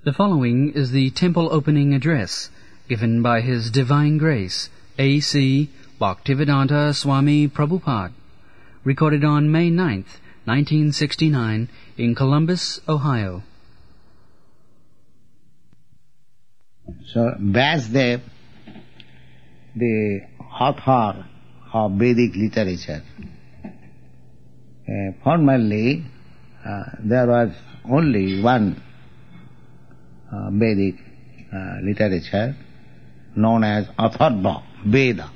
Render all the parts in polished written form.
The following is the temple opening address given by His Divine Grace, A.C. Bhaktivedanta Swami Prabhupada, recorded on May 9th, 1969 in Columbus, Ohio. So, Vyasdev, the author of Vedic literature, formerly there was only one Vedic literature known as Atharva Veda.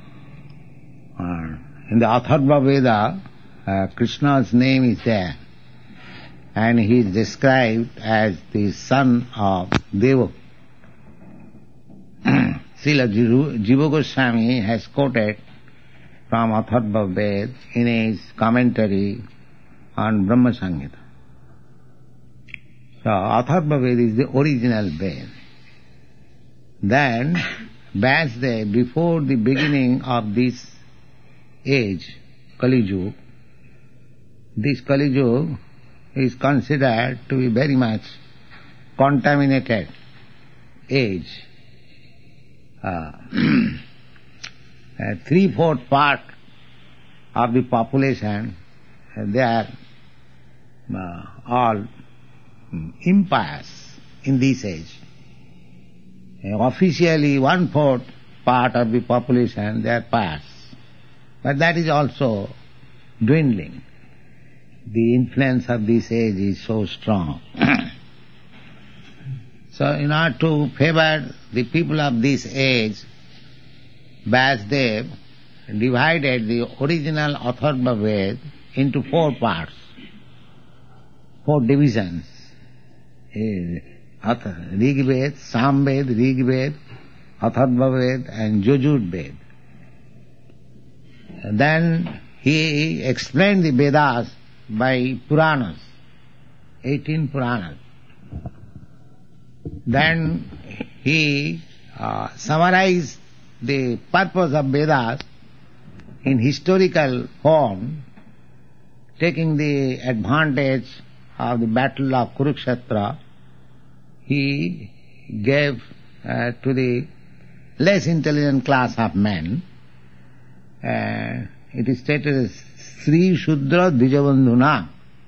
In the Atharva Veda, Krishna's name is there, and he is described as the son of Deva. Srila Jiva Goswami has quoted from Atharva Veda in his commentary on Brahma Samhita. So, Atharva Veda is the original Veda. Then, Vyasdev, before the beginning of this age, Kali Yuga, this Kali Yuga is considered to be very much contaminated age. 3/4 part of the population, they are all impious in this age. Officially 1/4 part of the population, they are pious. But that is also dwindling. The influence of this age is so strong. So in order to favor the people of this age, Vyasdev divided the original Atharva Veda into 4 parts, 4 divisions. Rig Veda, Sam Veda, Rig Veda, Atharva Veda and Yajur Veda. Then he explained the Vedas by Puranas, 18 Puranas. Then he summarized the purpose of Vedas in historical form, taking the advantage of the battle of Kurukshetra. He gave to the less intelligent class of men, it is stated as Sri Shudra Dijabandhuna.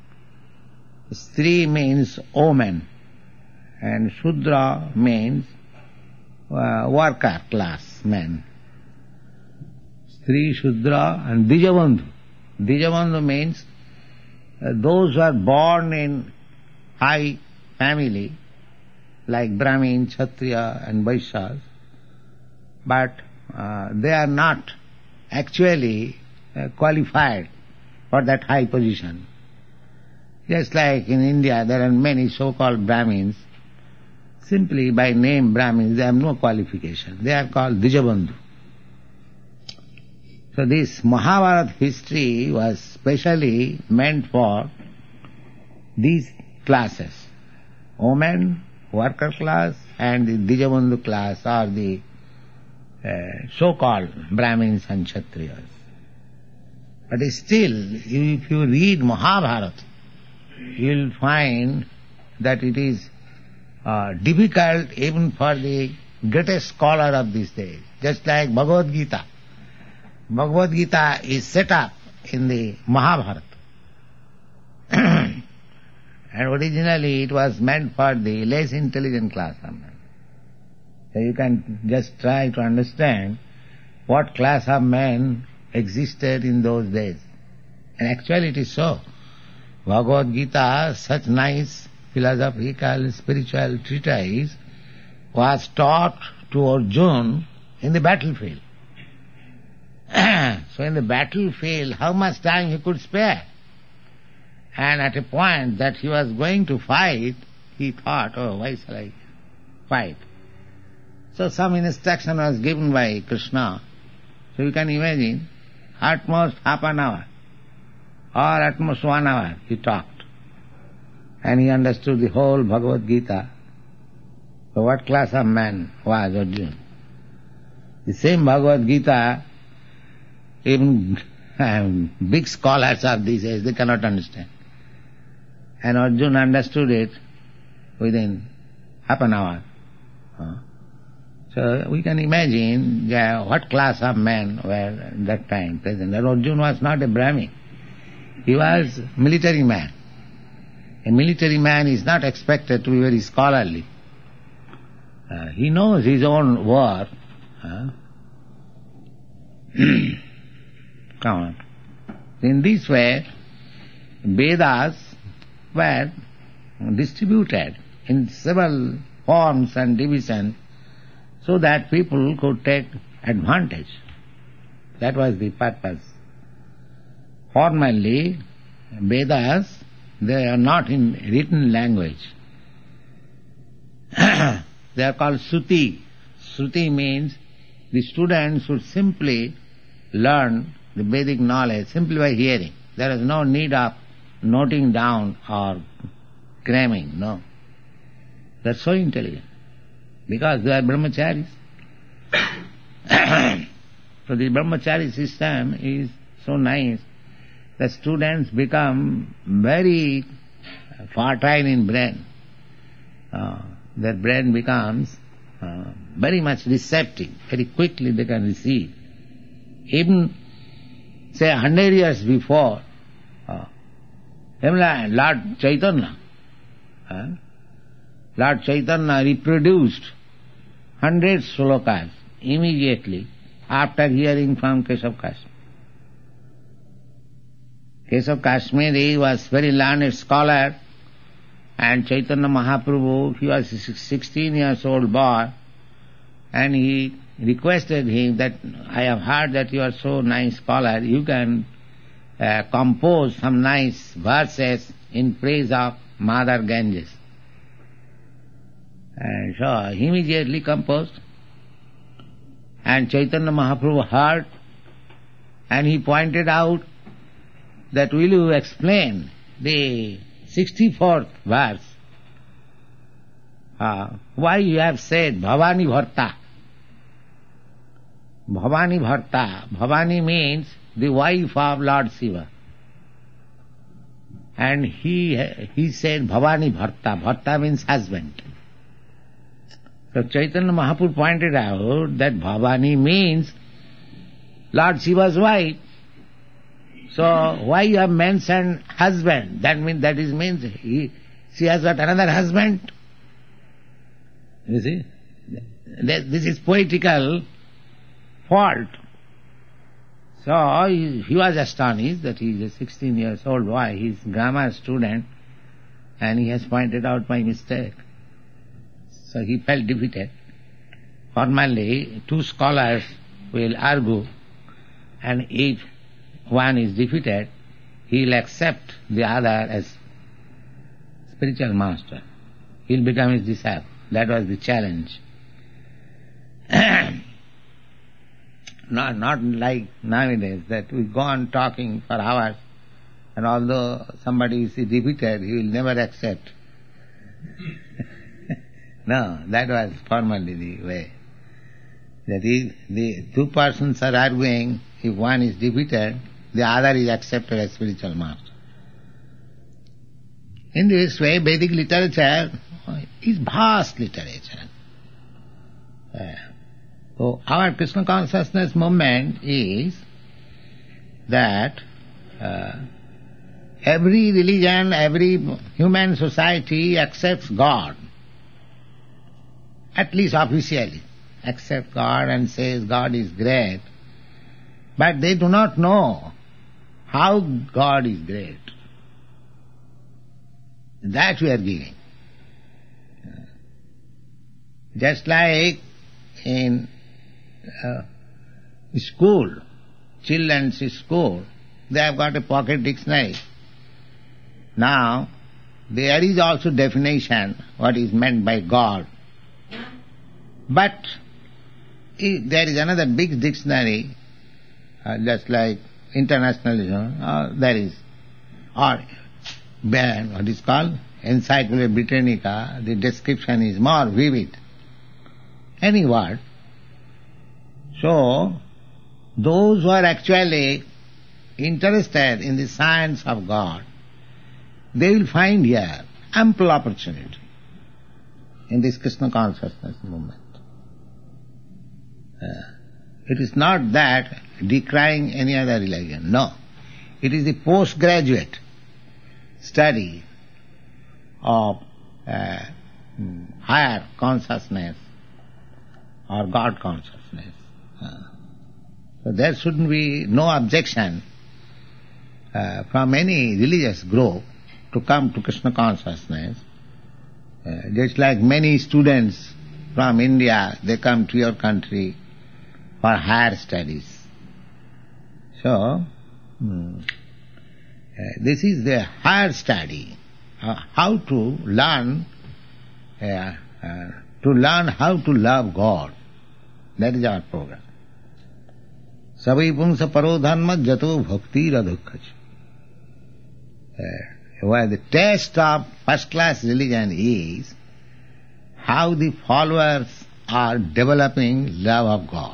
Sri means woman, and Shudra means worker class men. Sri Shudra and Dijabandhu. Dijabandhu means those who are born in high family, like Brahmin, Kshatriya and Vaishyas, but they are not actually qualified for that high position. Just like in India there are many so-called Brahmins, simply by name Brahmins, they have no qualification. They are called Dijabandhu. So this Mahabharata history was specially meant for these classes. Women, worker class and the Dijabandhu class are the so-called Brahmins and Kshatriyas. But still, if you read Mahabharata, you will find that it is difficult even for the greatest scholar of this day. Just like Bhagavad Gita. Bhagavad Gita is set up in the Mahabharata. And originally it was meant for the less intelligent class of men. So you can just try to understand what class of men existed in those days. And actually it is so. Bhagavad Gita, such nice philosophical, spiritual treatise, was taught to Arjuna in the battlefield. So in the battlefield, how much time he could spare? And at a point that he was going to fight, he thought, oh, why shall I fight? So some instruction was given by Krishna. So you can imagine, at most half an hour or at most 1 hour he talked. And he understood the whole Bhagavad Gita. So what class of man was Arjuna? The same Bhagavad Gita, even big scholars of these days, they cannot understand. And Arjuna understood it within half an hour. So we can imagine what class of men were at that time present. Arjuna was not a Brahmin. He was a military man. A military man is not expected to be very scholarly. He knows his own work. Come on. In this way, Vedas were distributed in several forms and divisions so that people could take advantage. That was the purpose. Formally, Vedas, they are not in written language. They are called Sruti. Sruti means the students should simply learn the Vedic knowledge simply by hearing. There is no need of noting down or cramming, no. They are so intelligent because they are brahmacharis. So the brahmachari system is so nice. The students become very fertile in brain. Their brain becomes very much receptive. Very quickly they can receive. Even, say, 100 years before, Lord Chaitanya reproduced 100 slokas immediately after hearing from Keshav Kashmiri. Keshav Kashmiri was very learned scholar, and Chaitanya Mahaprabhu, he was a 16 years old boy, and he requested him that, I have heard that you are so nice scholar, you can compose some nice verses in praise of Mother Ganges. And so he immediately composed. And Chaitanya Mahaprabhu heard, and he pointed out that, will you explain the 64th verse? Why you have said Bhavani Bharta? Bhavani Bharta. Bhavani means the wife of Lord Shiva. And he said Bhavani Bharta. Bharta means husband. So Chaitanya Mahaprabhu pointed out that Bhavani means Lord Shiva's wife. So why you have mentioned husband? That means she has got another husband. You see? This is poetical fault. So he was astonished that he is a 16 years old boy, he is a grammar student, and he has pointed out my mistake. So he felt defeated. Formally, two scholars will argue, and if one is defeated, he will accept the other as spiritual master. He will become his disciple. That was the challenge. Not like nowadays that we go on talking for hours, and although somebody is defeated, he will never accept. No, that was formally the way. That is, the two persons are arguing, if one is defeated, the other is accepted as spiritual master. In this way, Vedic literature is vast literature. So our Krishna consciousness movement is that every religion, every human society accepts God, at least officially, accepts God and says God is great, but they do not know how God is great. That we are giving. Just like in school, children's school, they have got a pocket dictionary. Now, there is also definition what is meant by God. But there is another big dictionary, just like internationalism, there is, or what is called Encyclopedia Britannica, the description is more vivid. Any word. So, those who are actually interested in the science of God, they will find here ample opportunity. in this Krishna consciousness movement. It is not that decrying any other religion, no. It is the postgraduate study of higher consciousness or God consciousness. So there shouldn't be no objection from any religious group to come to Krishna consciousness. Just like many students from India, they come to your country for higher studies. So, this is the higher study, how to learn how to love God. That is our program. Savai pumsa parodhanma jato bhakti radhukkach. Where the test of first-class religion is how the followers are developing love of God.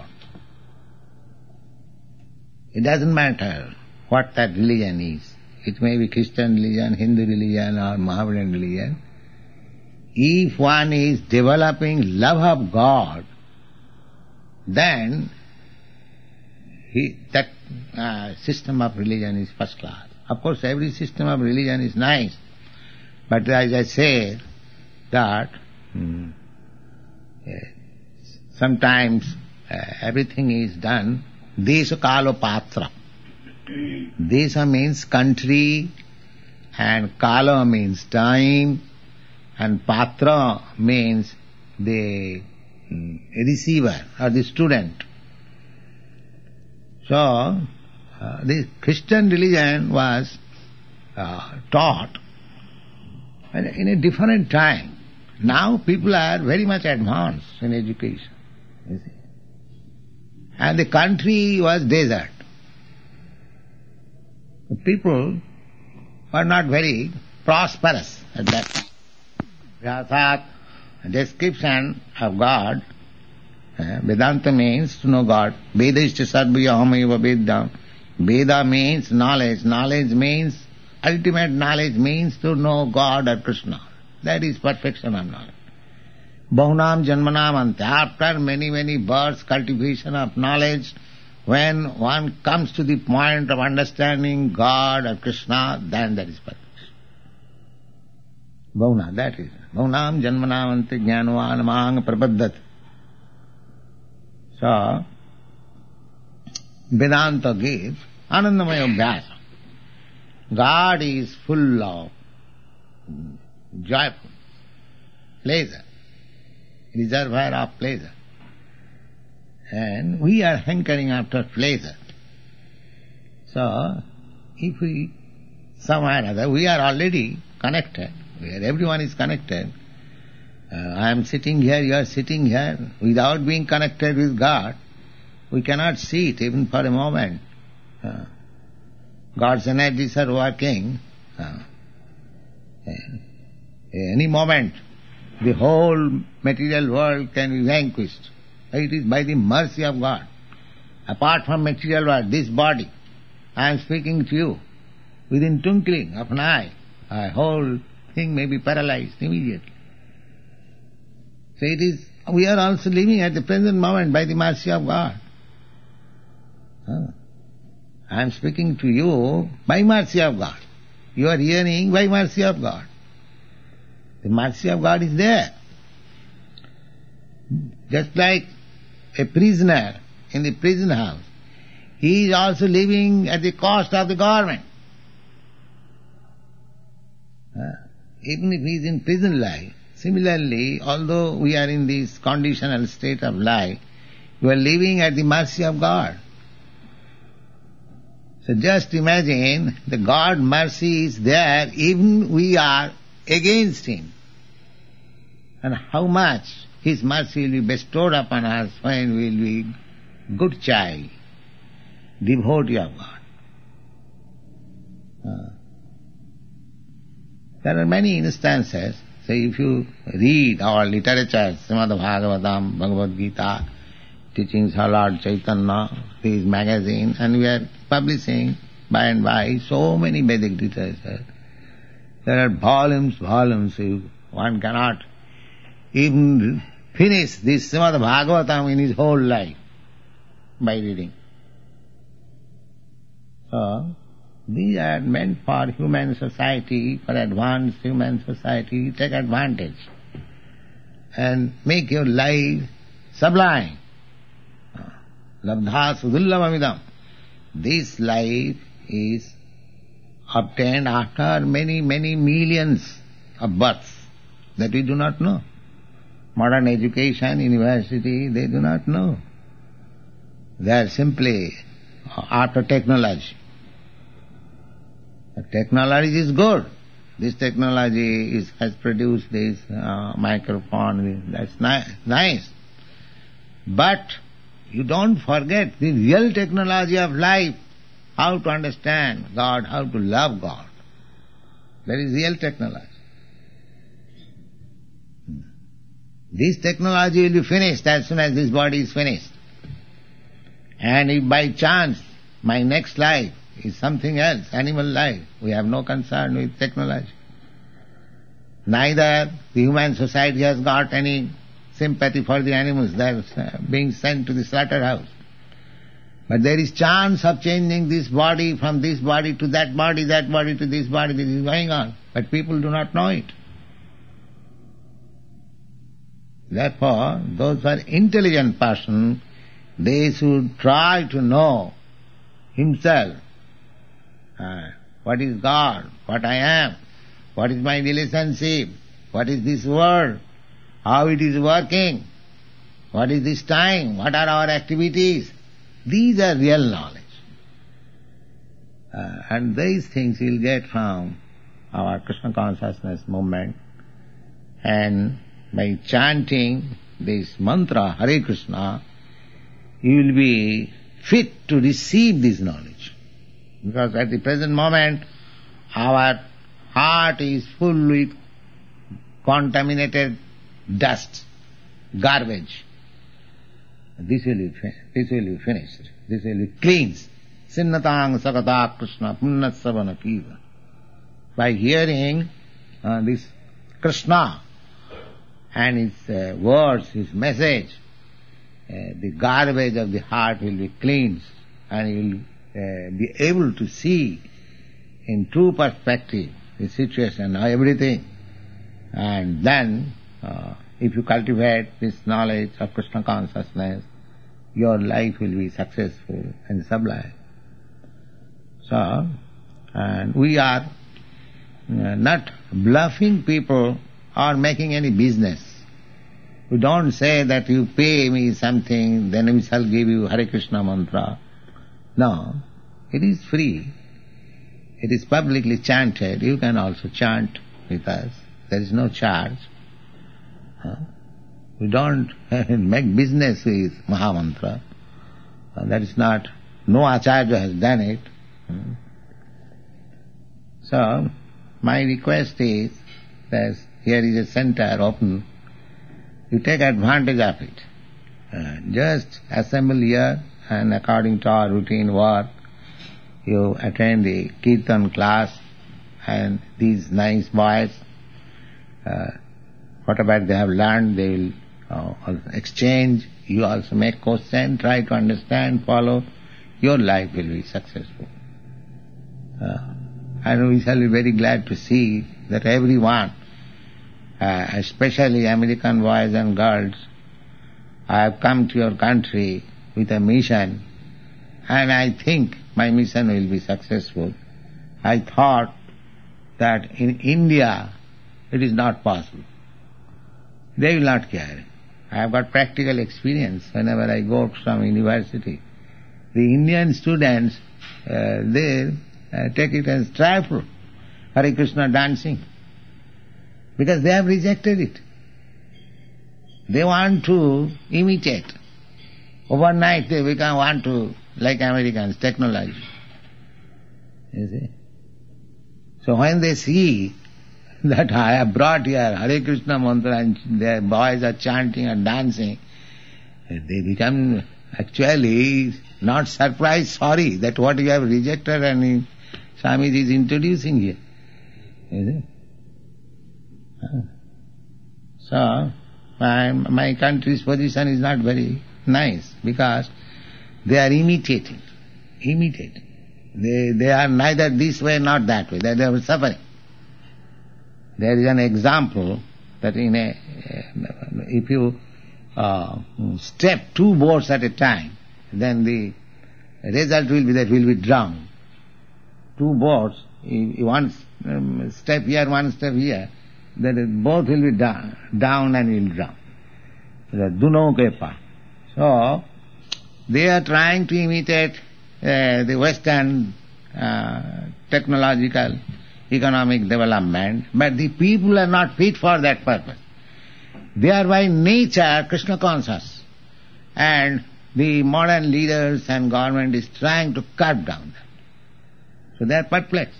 It doesn't matter what that religion is. It may be Christian religion, Hindu religion or Mohammedan religion. If one is developing love of God, then that system of religion is first class. Of course, every system of religion is nice, but as I say that sometimes everything is done desha kalo patra. Desha means country, and kala means time, and patra means the receiver or the student. So, the Christian religion was taught in a different time. Now people are very much advanced in education, you see. And the country was desert. The people were not very prosperous at that time. Vyasat description of God, Vedanta means to know God. Vedashcha sarvya ahamayeva veddam. Veda means knowledge. Knowledge means, ultimate knowledge means to know God or Krishna. That is perfection of knowledge. Bahunam janmanam ante. After many births, cultivation of knowledge, when one comes to the point of understanding God or Krishna, then that is perfection. Bahuna, that is. Bahunam janmanam ante jnanvan mahang prabadhat. So, Vedanta gives Anandamaya Vyasa. God is full of joyful pleasure, reservoir of pleasure. And we are hankering after pleasure. So, if we, somehow or other, we are already connected, everyone is connected. I am sitting here, you are sitting here. Without being connected with God, we cannot see it even for a moment. God's energies are working. Any moment, the whole material world can be vanquished. It is by the mercy of God. Apart from material world, this body, I am speaking to you. Within twinkling of an eye, the whole thing may be paralyzed immediately. So it is, we are also living at the present moment by the mercy of God. I am speaking to you by mercy of God. You are hearing by mercy of God. The mercy of God is there. Just like a prisoner in the prison house, he is also living at the cost of the government. Even if he is in prison life, similarly, although we are in this conditional state of life, we are living at the mercy of God. So just imagine the God mercy is there even we are against Him. And how much His mercy will be bestowed upon us when we will be good child, devotee of God. There are many instances. Say if you read our literature, Srimad Bhagavatam, Bhagavad Gita, teachings of Lord Chaitanya, his magazine, and we are publishing by and by so many Vedic literature. There are volumes, one cannot even finish this Srimad Bhagavatam in his whole life by reading. So, these are meant for human society, for advanced human society. Take advantage and make your life sublime. Labdha sudullabhamidam. This life is obtained after many, many millions of births that we do not know. Modern education, university, they do not know. They are simply after technology. The technology is good. This technology has produced this microphone. That's nice. But you don't forget the real technology of life, how to understand God, how to love God. That is real technology. This technology will be finished as soon as this body is finished. And if by chance my next life is something else, animal life, we have no concern with technology. Neither the human society has got any sympathy for the animals that are being sent to the slaughterhouse. But there is chance of changing this body from this body to that body to this body. This is going on. But people do not know it. Therefore, those who are intelligent person, they should try to know himself. What is God? What I am? What is my relationship? What is this world? How it is working? What is this time? What are our activities? These are real knowledge. And these things you'll get from our Krishna consciousness movement. And by chanting this mantra, Hare Krishna, you will be fit to receive this knowledge. Because at the present moment, our heart is full with contaminated dust, garbage. This will be finished. This will be cleansed. Sinnatang sakata Krishna punnatsavana piva. By hearing this Krishna and his words, his message, the garbage of the heart will be cleansed and you will be able to see in true perspective the situation, everything. And then, if you cultivate this knowledge of Krishna consciousness, your life will be successful and sublime. So, and we are not bluffing people or making any business. We don't say that you pay me something, then we shall give you Hare Krishna mantra. No, it is free. It is publicly chanted. You can also chant with us. There is no charge. We don't make business with Mahamantra. That is not, no Acharya has done it. So, my request is that here is a center open. You take advantage of it. Just assemble here and according to our routine work, you attend the Kirtan class and these nice boys, whatever they have learned, they will exchange. You also make question, try to understand, follow. Your life will be successful. And we shall be very glad to see that everyone, especially American boys and girls, have come to your country with a mission, and I think my mission will be successful. I thought that in India it is not possible. They will not care. I have got practical experience whenever I go to some university. The Indian students, they take it as trifle, Hare Krishna dancing, because they have rejected it. They want to imitate. Overnight they want to, like Americans, technology. You see? So when they see that I have brought here Hare Krishna mantra and their boys are chanting and dancing, they become actually not surprised, sorry, that what you have rejected and Swamiji is introducing here. You see? So, My country's position is not very nice because they are imitating. They are neither this way nor that way. They are suffering. There is an example that if you step 2 boats at a time, then the result will be that we will be drowned. 2 boats, one step here, one step here, then both will be down and will drown. Duno kepa. So, they are trying to imitate the Western technological economic development, but the people are not fit for that purpose. They are by nature Krishna conscious, and the modern leaders and government is trying to cut down them. So they are perplexed.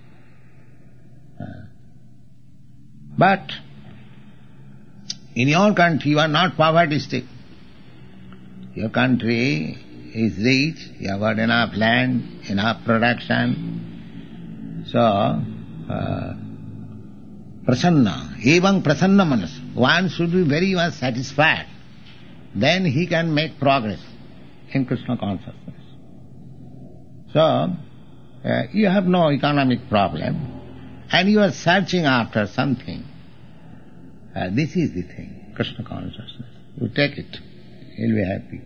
But in your country you are not poverty-stricken. Your country is rich, you have got enough land, enough production. So, prasanna, evam prasanna manas. One should be very much satisfied. Then he can make progress in Krishna consciousness. So, you have no economic problem and you are searching after something. This is the thing, Krishna consciousness. You take it, you'll be happy.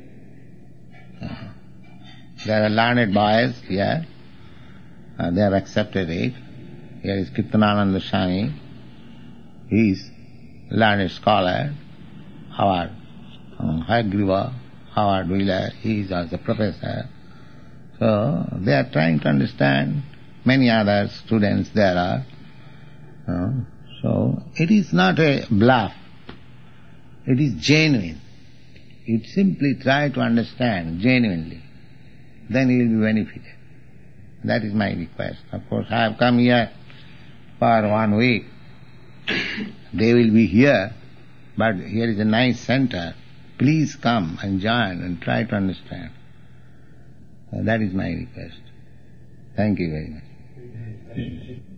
There are learned boys here, they have accepted it. Here is Kirtanananda Swami, he is learned scholar. Howard Hayagriva, Howard Wheeler, he is also professor. So they are trying to understand. Many other students there are. So it is not a bluff, it is genuine. You simply try to understand genuinely, then you will be benefited. That is my request. Of course, I have come here for 1 week. They will be here, but here is a nice center. Please come and join and try to understand. That is my request. Thank you very much.